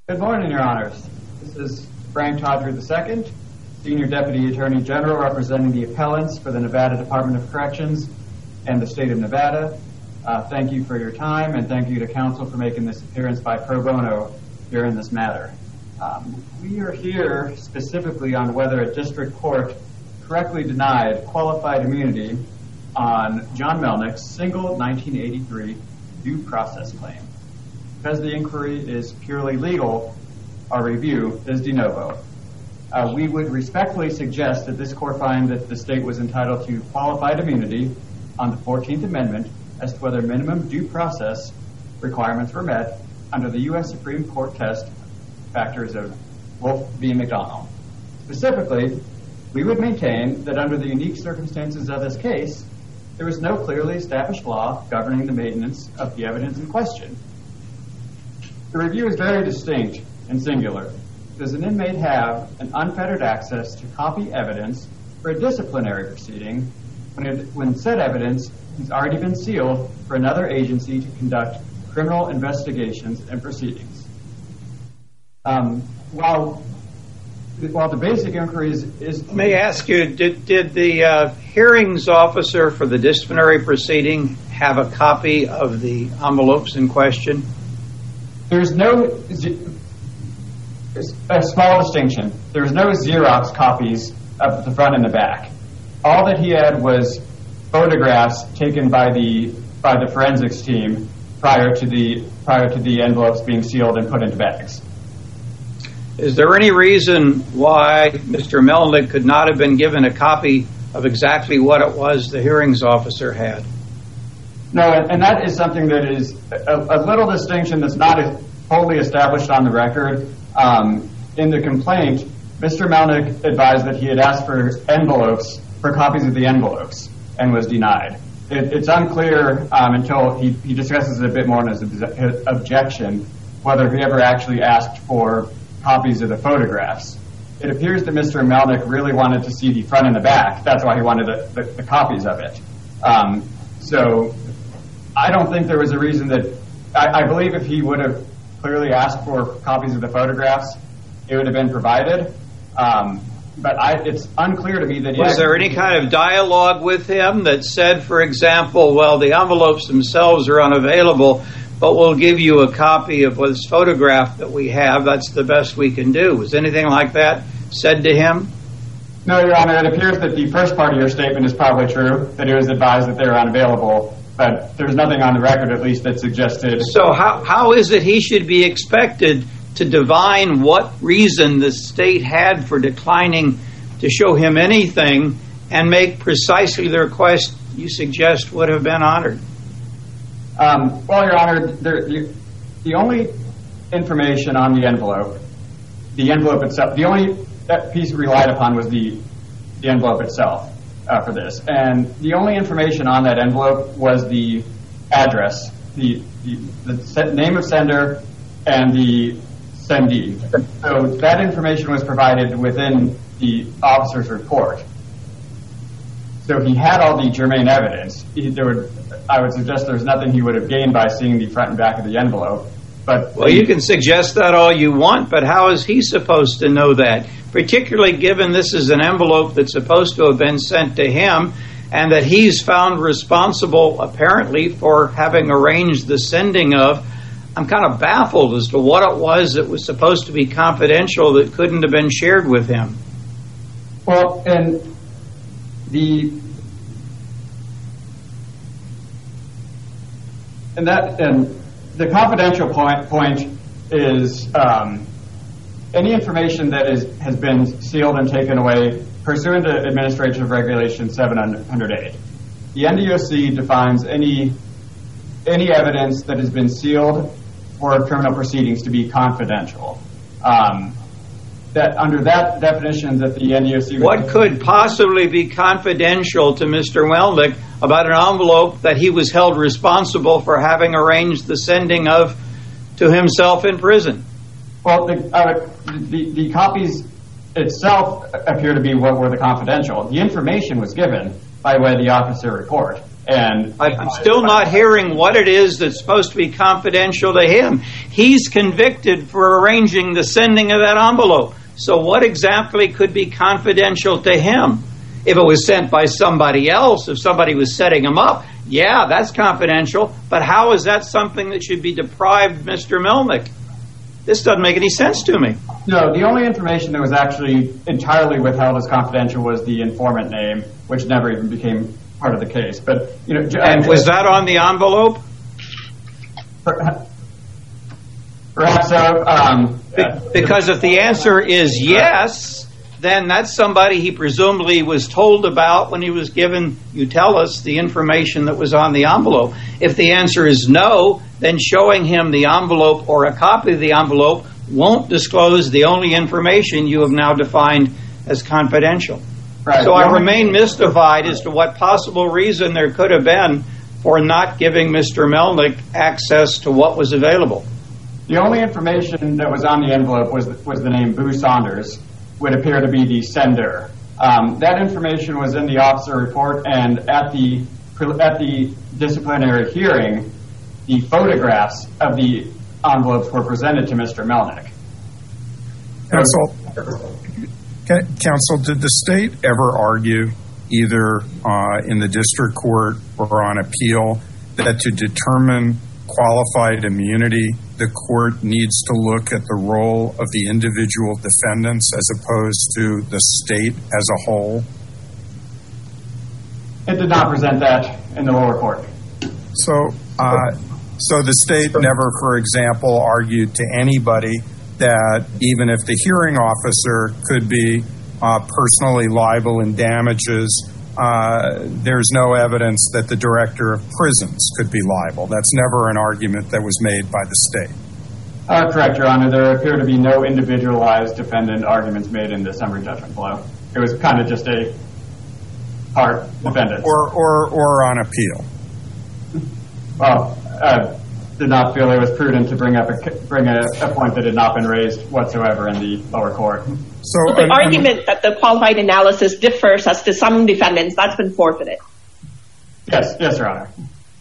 Good morning, Your Honors. This is Frank Todry II, Senior Deputy Attorney General representing the appellants for the Nevada Department of Corrections and the State of Nevada. Thank you for your time, and thank you to counsel for making this appearance by pro bono here in this matter. We are here specifically on whether a district court correctly denied qualified immunity on John Melnick's single 1983 due process claim. Because the inquiry is purely legal, our review is de novo. We would respectfully suggest that this court find that the state was entitled to qualified immunity on the 14th Amendment as to whether minimum due process requirements were met under the U.S. Supreme Court test factors of Wolf v. McDonnell. Specifically, we would maintain that under the unique circumstances of this case, there was no clearly established law governing the maintenance of the evidence in question. The review is very distinct and singular. Does an inmate have an unfettered access to copy evidence for a disciplinary proceeding when said evidence has already been sealed for another agency to conduct criminal investigations and proceedings? While the basic inquiry is... Let me ask you, did the hearings officer for the disciplinary proceeding have a copy of the envelopes in question? There's a small distinction. There was no Xerox copies of the front and the back. All that he had was photographs taken by the forensics team prior to the envelopes being sealed and put into bags. Is there any reason why Mr. Melnick could not have been given a copy of exactly what it was the hearings officer had? No, and that is something that is a little distinction that's not wholly established on the record. In the complaint, Mr. Melnick advised that he had asked for copies of the envelopes, and was denied. It's unclear until he discusses it a bit more in his objection whether he ever actually asked for copies of the photographs. It appears that Mr. Melnick really wanted to see the front and the back. That's why he wanted the copies of it. So I don't think there was a reason that... I believe if he would have clearly asked for copies of the photographs, it would have been provided. But it's unclear to me that... Was there any kind of dialogue with him that said, for example, well, the envelopes themselves are unavailable, but we'll give you a copy of this photograph that we have. That's the best we can do. Was anything like that said to him? No, Your Honor. It appears that the first part of your statement is probably true, that he was advised that they were unavailable. But there's nothing on the record, at least, that suggested... So how is it he should be expected to divine what reason the state had for declining to show him anything and make precisely the request you suggest would have been honored? Well, Your Honor, the only information on the envelope itself, the only piece relied upon was the envelope itself for this. And the only information on that envelope was the address, the name of sender, and the sendee. So that information was provided within the officer's report. So he had all the germane evidence. I would suggest there's nothing he would have gained by seeing the front and back of the envelope. Well, you can suggest that all you want, but how is he supposed to know that? Particularly given this is an envelope that's supposed to have been sent to him, and that he's found responsible, apparently, for having arranged the sending of. I'm kind of baffled as to what it was that was supposed to be confidential that couldn't have been shared with him. Well, and the confidential point is any information that has been sealed and taken away pursuant to Administrative Regulation 708. The NDOC defines any evidence that has been sealed for criminal proceedings to be confidential. That under that definition that the NDOC... What could possibly be confidential to Mr. Melnick about an envelope that he was held responsible for having arranged the sending of to himself in prison? Well, the copies itself appear to be what were the confidential. The information was given by way of the officer report. And I'm still not hearing what it is that's supposed to be confidential to him. He's convicted for arranging the sending of that envelope. So what exactly could be confidential to him? If it was sent by somebody else, if somebody was setting him up, yeah, that's confidential. But how is that something that should be deprived Mr. Melnick? This doesn't make any sense to me. No, the only information that was actually entirely withheld as confidential was the informant name, which never even became part of the case. But and was that on the envelope? Perhaps so. Because if the answer is yes, then that's somebody he presumably was told about when he was given, you tell us, the information that was on the envelope. If the answer is no, then showing him the envelope or a copy of the envelope won't disclose the only information you have now defined as confidential. Right. So I remain mystified as to what possible reason there could have been for not giving Mr. Melnick access to what was available. The only information that was on the envelope was the name Boo Saunders, would appear to be the sender. That information was in the officer report, and at the disciplinary hearing, the photographs of the envelopes were presented to Mr. Melnick. Counsel, did the state ever argue, either in the district court or on appeal, that to determine qualified immunity, the court needs to look at the role of the individual defendants as opposed to the state as a whole? It did not present that in the lower court. So the state never, for example, argued to anybody that even if the hearing officer could be personally liable in damages, there's no evidence that the director of prisons could be liable. That's never an argument that was made by the state. Correct, Your Honor. There appear to be no individualized defendant arguments made in the summary judgment below. It was kind of just a part defendant. Or on appeal. Well, did not feel it was prudent to bring a point that had not been raised whatsoever in the lower court. So the argument that the qualified analysis differs as to some defendants, that's been forfeited. Yes, Your Honor.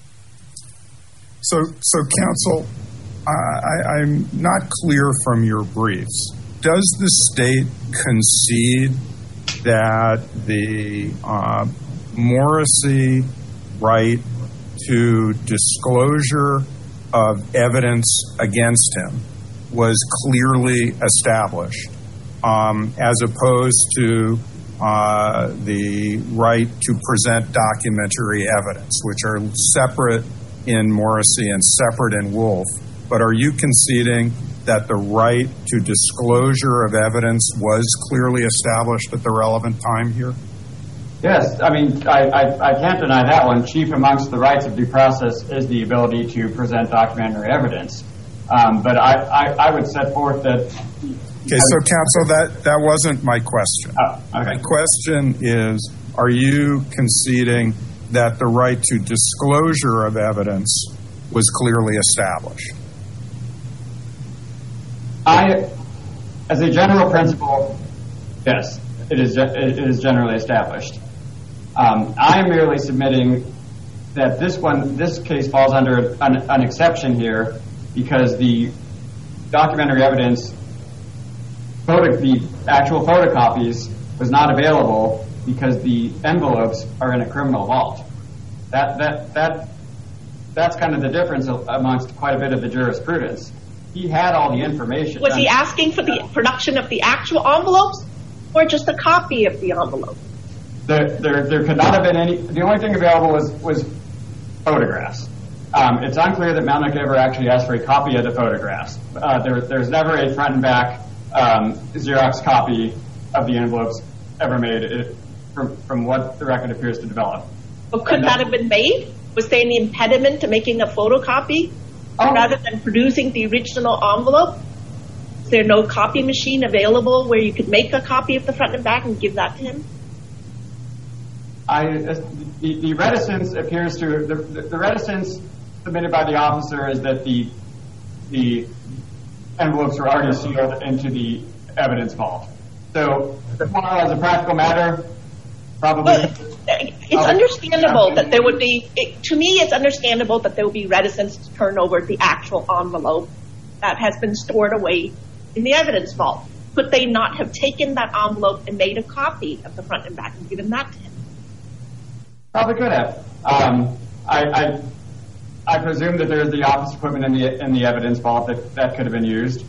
So counsel, I'm not clear from your briefs. Does the state concede that the Morrissey right to disclosure of evidence against him was clearly established, as opposed to the right to present documentary evidence, which are separate in Morrissey and separate in Wolf? But are you conceding that the right to disclosure of evidence was clearly established at the relevant time here? Yes, I mean, I can't deny that one. Chief amongst the rights of due process is the ability to present documentary evidence. But I would set forth that... Okay, so counsel, that wasn't my question. Oh, okay. My question is, are you conceding that the right to disclosure of evidence was clearly established? As a general principle, yes, it is generally established. I am merely submitting that this case falls under an exception here because the documentary evidence, the actual photocopies, was not available because the envelopes are in a criminal vault. That's kind of the difference amongst quite a bit of the jurisprudence. He had all the information. Was he asking for the production of the actual envelopes or just a copy of the envelope? There could not have been any. The only thing available was photographs. It's unclear that Melnick ever actually asked for a copy of the photographs. There's never a front and back Xerox copy of the envelopes ever made from what the record appears to develop. But could that have been made? Was there any impediment to making a photocopy rather than producing the original envelope? Is there no copy machine available where you could make a copy of the front and back and give that to him? The reticence appears to the reticence submitted by the officer is that the envelopes were already sealed into the evidence vault. So, as a practical matter, Probably. It's understandable that there would be, to me, it's understandable that there would be reticence to turn over the actual envelope that has been stored away in the evidence vault. Could they not have taken that envelope and made a copy of the front and back and given that to him? Probably could have. I presume that there's the office equipment in the evidence vault that could have been used,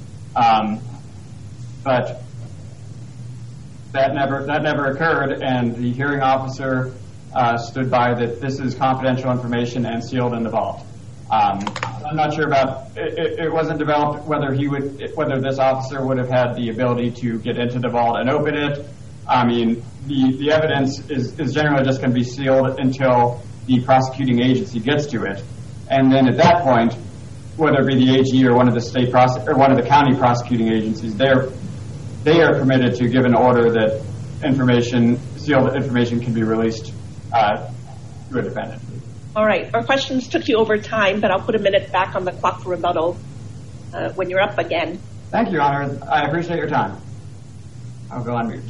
but that never occurred, and the hearing officer stood by that this is confidential information and sealed in the vault. I'm not sure about it wasn't developed whether this officer would have had the ability to get into the vault and open it. I mean, the evidence is generally just going to be sealed until the prosecuting agency gets to it, and then at that point, whether it be the AG or one of the one of the county prosecuting agencies, they are permitted to give an order that sealed information can be released to a defendant. All right. Our questions took you over time, but I'll put a minute back on the clock for rebuttal when you're up again. Thank you, Your Honor. I appreciate your time. I'll go on mute.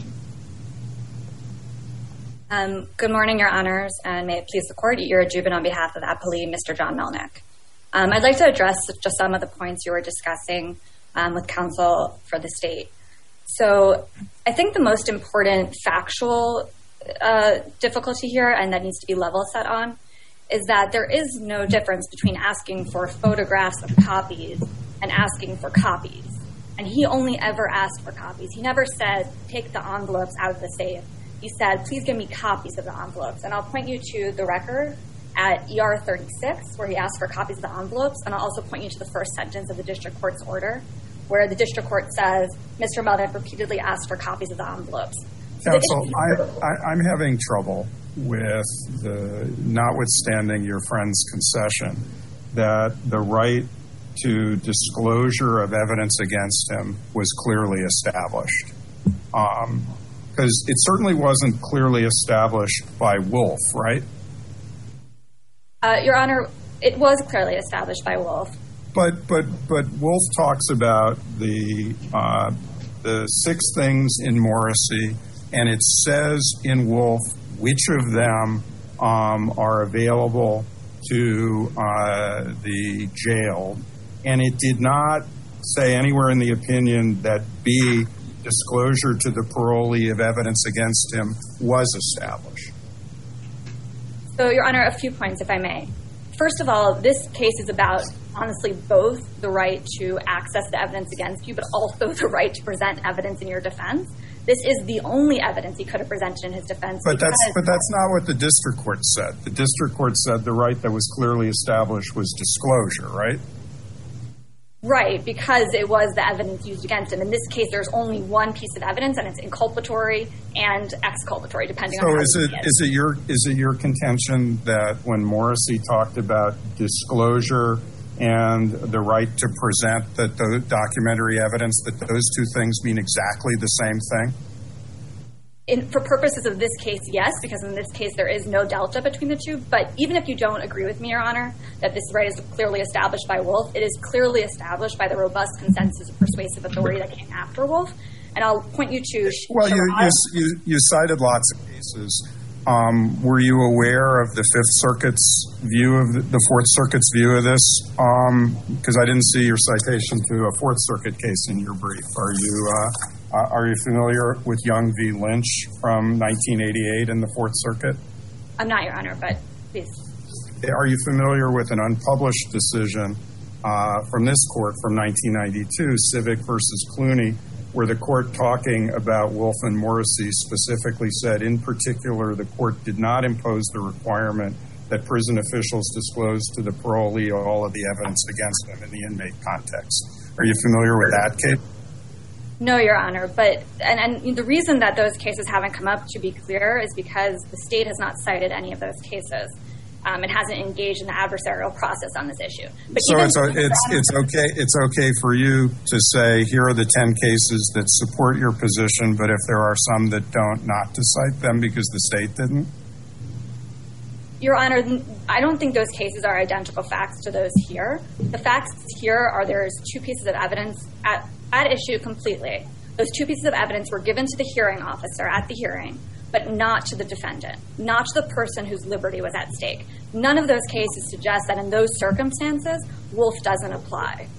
Good morning, Your Honors, and may it please the Court. Ira Jubin on behalf of appellee Mr. John Melnick. I'd like to address just some of the points you were discussing with counsel for the state. So I think the most important factual difficulty here, and that needs to be level set on, is that there is no difference between asking for photographs of copies and asking for copies. And he only ever asked for copies. He never said, take the envelopes out of the safe. He said, please give me copies of the envelopes. And I'll point you to the record at ER 36, where he asked for copies of the envelopes. And I'll also point you to the first sentence of the district court's order, where the district court says, Mr. Melnick repeatedly asked for copies of the envelopes. Counsel, I'm having trouble with notwithstanding your friend's concession, that the right to disclosure of evidence against him was clearly established. Because it certainly wasn't clearly established by Wolf, right? Your Honor, it was clearly established by Wolf. But Wolf talks about the 6 things in Morrissey, and it says in Wolf which of them are available to the jailed, and it did not say anywhere in the opinion that B, disclosure to the parolee of evidence against him, was established. So, Your Honor, a few points, if I may. First of all, this case is about, honestly, both the right to access the evidence against you, but also the right to present evidence in your defense. This is the only evidence he could have presented in his defense. But that's not what the district court said. The district court said the right that was clearly established was disclosure, right? Right, because it was the evidence used against him. In this case, there's only one piece of evidence, and it's inculpatory and exculpatory, depending on how is it your contention that when Morrissey talked about disclosure and the right to present the documentary evidence, that those two things mean exactly the same thing? For purposes of this case, yes, because in this case there is no delta between the two. But even if you don't agree with me, Your Honor, that this right is clearly established by Wolf, it is clearly established by the robust consensus of persuasive authority that came after Wolf. And I'll point you to... Well, you cited lots of cases. Were you aware of the Fifth Circuit's view of the Fourth Circuit's view of this? Because I didn't see your citation to a Fourth Circuit case in your brief. Are you familiar with Young v. Lynch from 1988 in the Fourth Circuit? I'm not, Your Honor, but please. Are you familiar with an unpublished decision from this court from 1992, Civic versus Clooney, where the court talking about Wolf and Morrissey specifically said, in particular, the court did not impose the requirement that prison officials disclose to the parolee all of the evidence against them in the inmate context. Are you familiar with that case? No, Your Honor, but and the reason that those cases haven't come up, to be clear, is because the state has not cited any of those cases. It hasn't engaged in the adversarial process on this issue. But so it's okay for you to say, here are the 10 cases that support your position, but if there are some that don't, not to cite them because the state didn't? Your Honor, I don't think those cases are identical facts to those here. The facts here are there's 2 pieces of evidence at issue completely. Those 2 pieces of evidence were given to the hearing officer at the hearing. but not to the defendant, not to the person whose liberty was at stake. None of those cases suggest that in those circumstances, Wolf doesn't apply.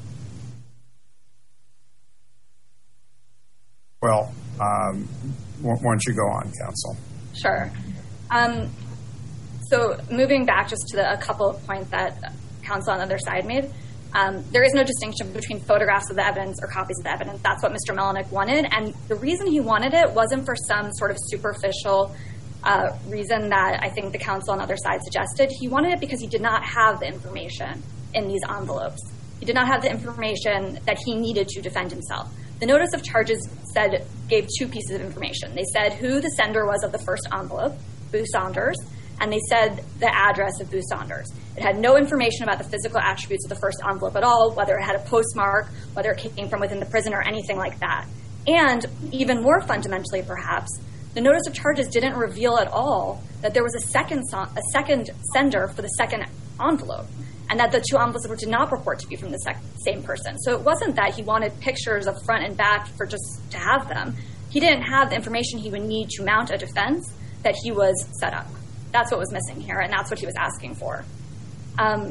Well, why don't you go on, counsel? Sure. So moving back just to a couple of points that counsel on the other side made, there is no distinction between photographs of the evidence or copies of the evidence. That's what Mr. Melnick wanted, and the reason he wanted it wasn't for some sort of superficial reason that I think the counsel on the other side suggested. He wanted it because he did not have the information in these envelopes. He did not have the information that he needed to defend himself. The notice of charges gave two pieces of information. They said who the sender was of the first envelope, Boo Saunders, and they said the address of Boo Saunders. It had no information about the physical attributes of the first envelope at all, whether it had a postmark, whether it came from within the prison or anything like that. And even more fundamentally, perhaps, the notice of charges didn't reveal at all that there was a second sender for the second envelope, and that the two envelopes did not purport to be from the same person. So it wasn't that he wanted pictures of front and back for just to have them. He didn't have the information he would need to mount a defense that he was set up. That's what was missing here, and that's what he was asking for. I'll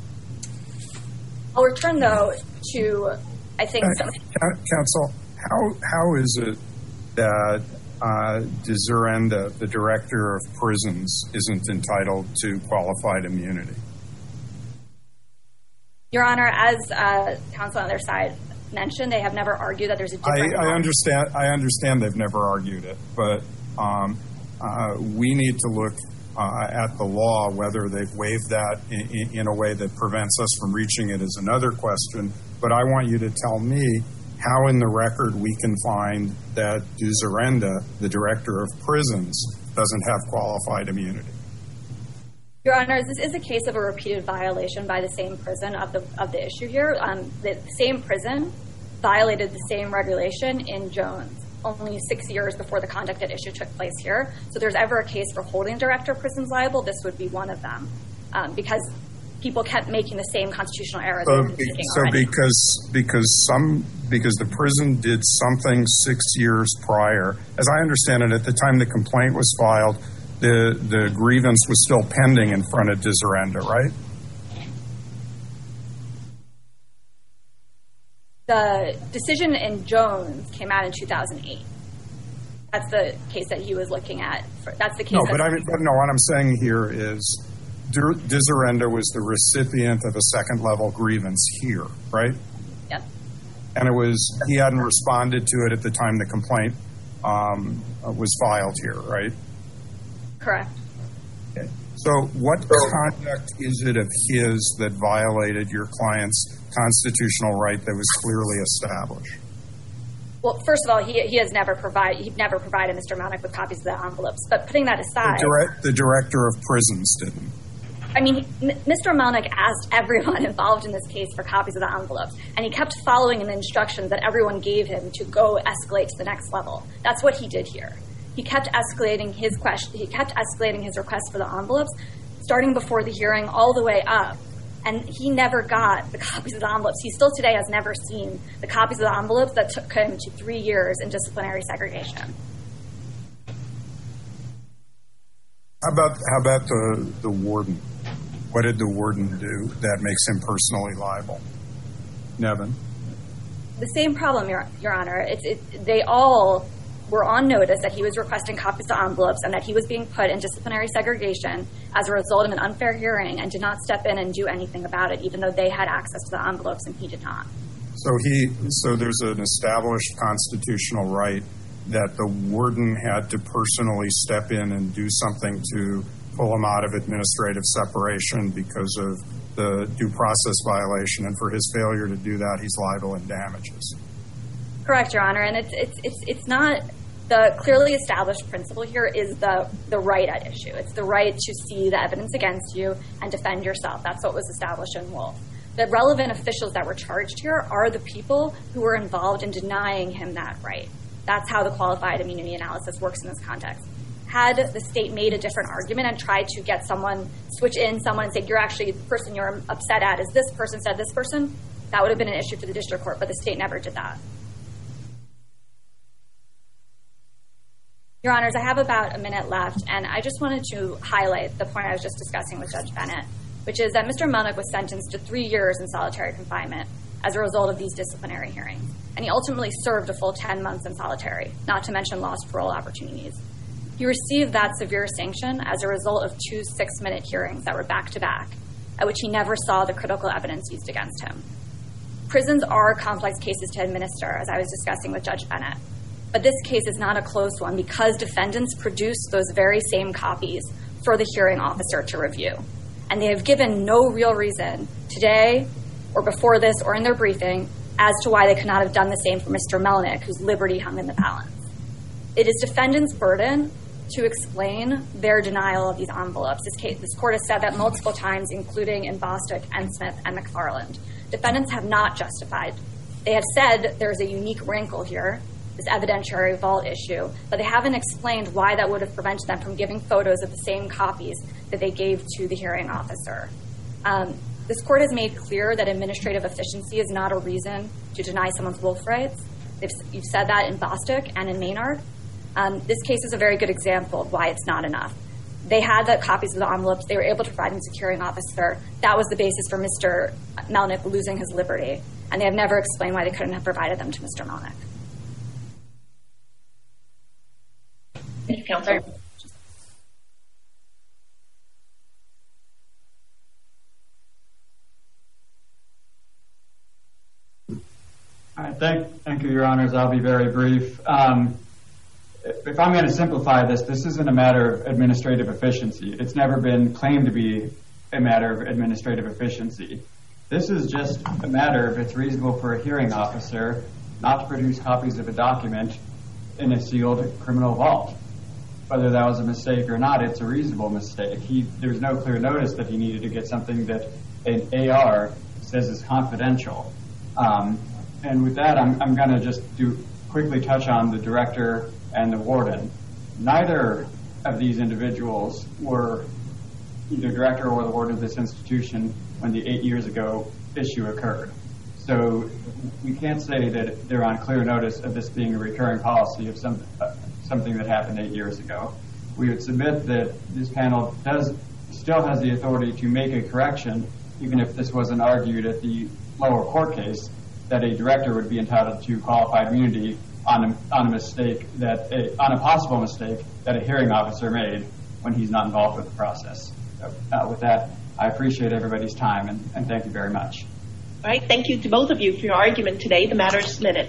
return, though, to, I think... Counsel, how is it that Dzurenda, the director of prisons, isn't entitled to qualified immunity? Your Honor, as counsel on their side mentioned, they have never argued that there's a different... I understand they've never argued it, but we need to look at the law. Whether they've waived that in a way that prevents us from reaching it is another question. But I want you to tell me how in the record we can find that Dzurenda, the director of prisons, doesn't have qualified immunity. Your Honor, this is a case of a repeated violation by the same prison of the issue here. The same prison violated the same regulation in Jones only 6 years before the conduct at issue took place here. So if there's ever a case for holding director of prisons liable, this would be one of them, because people kept making the same constitutional errors. Because the prison did something 6 years prior. As I understand it, at the time the complaint was filed, the grievance was still pending in front of Dzurenda, right? The decision in Jones came out in 2008. That's the case that he was looking at. That's the case. What I'm saying here is Dzurenda was the recipient of a second-level grievance here, right? Yep. And he hadn't responded to it at the time the complaint was filed here, right? Correct. Okay. So what conduct is it of his that violated your client's constitutional right that was clearly established? Well, first of all, he never provided Mr. Melnick with copies of the envelopes. But putting that aside, the director of prisons didn't. I mean, Mr. Melnick asked everyone involved in this case for copies of the envelopes, and he kept following the instructions that everyone gave him to go escalate to the next level. That's what he did here. He kept escalating his request for the envelopes, starting before the hearing all the way up. And he never got the copies of the envelopes. He still today has never seen the copies of the envelopes that took him to 3 years in disciplinary segregation. How about the warden? What did the warden do that makes him personally liable? Nevin? The same problem, Your Honor. They all were on notice that he was requesting copies of envelopes and that he was being put in disciplinary segregation as a result of an unfair hearing, and did not step in and do anything about it, even though they had access to the envelopes and he did not. So there's an established constitutional right that the warden had to personally step in and do something to pull him out of administrative separation because of the due process violation, and for his failure to do that, he's liable in damages. Correct, Your Honor, and it's not the clearly established principle here is the right at issue. It's the right to see the evidence against you and defend yourself. That's what was established in Wolf. The relevant officials that were charged here are the people who were involved in denying him that right. That's how the qualified immunity analysis works in this context. Had the state made a different argument and tried to get switch in someone and say, you're actually the person you're upset at is this person said this person, that would have been an issue for the district court, but the state never did that. Your Honors, I have about a minute left, and I just wanted to highlight the point I was just discussing with Judge Bennett, which is that Mr. Melnick was sentenced to 3 years in solitary confinement as a result of these disciplinary hearings. And he ultimately served a full 10 months in solitary, not to mention lost parole opportunities. He received that severe sanction as a result of 2 6-minute hearings that were back-to-back, at which he never saw the critical evidence used against him. Prisons are complex cases to administer, as I was discussing with Judge Bennett. But this case is not a close one because defendants produced those very same copies for the hearing officer to review. And they have given no real reason today or before this or in their briefing as to why they could not have done the same for Mr. Melnick, whose liberty hung in the balance. It is defendants' burden to explain their denial of these envelopes. This court has said that multiple times, including in Bostock, Smith, and McFarland. Defendants have not justified. They have said there's a unique wrinkle here, this evidentiary vault issue, but they haven't explained why that would have prevented them from giving photos of the same copies that they gave to the hearing officer. This court has made clear that administrative efficiency is not a reason to deny someone's wolf rights. You've said that in Bostock and in Maynard. This case is a very good example of why it's not enough. They had the copies of the envelopes. They were able to provide them to the hearing officer. That was the basis for Mr. Melnick losing his liberty, and they have never explained why they couldn't have provided them to Mr. Melnick. Thank you, Counselor. All right, thank you, Your Honors. I'll be very brief. If I'm going to simplify this isn't a matter of administrative efficiency. It's never been claimed to be a matter of administrative efficiency. This is just a matter of it's reasonable for a hearing officer not to produce copies of a document in a sealed criminal vault. Whether that was a mistake or not, it's a reasonable mistake. There's no clear notice that he needed to get something that an AR says is confidential. And with that, I'm going to just quickly touch on the director and the warden. Neither of these individuals were either director or the warden of this institution when the 8 years ago issue occurred. So we can't say that they're on clear notice of this being a recurring policy of something that happened 8 years ago. We would submit that this panel still has the authority to make a correction, even if this wasn't argued at the lower court case, that a director would be entitled to qualified immunity on a possible mistake that a hearing officer made when he's not involved with the process. So, with that, I appreciate everybody's time and thank you very much. All right, thank you to both of you for your argument today. The matter is submitted.